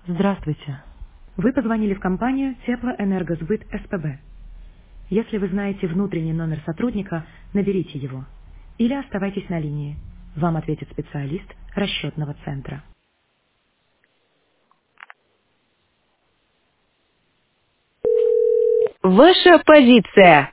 Здравствуйте. Вы позвонили в компанию Теплоэнергосбыт СПБ. Если вы знаете внутренний номер сотрудника, наберите его. Или оставайтесь на линии. Вам ответит специалист расчетного центра. Ваша позиция.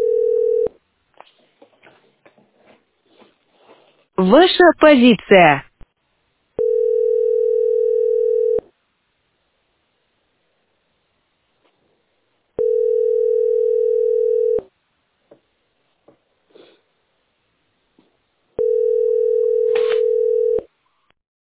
Ваша позиция.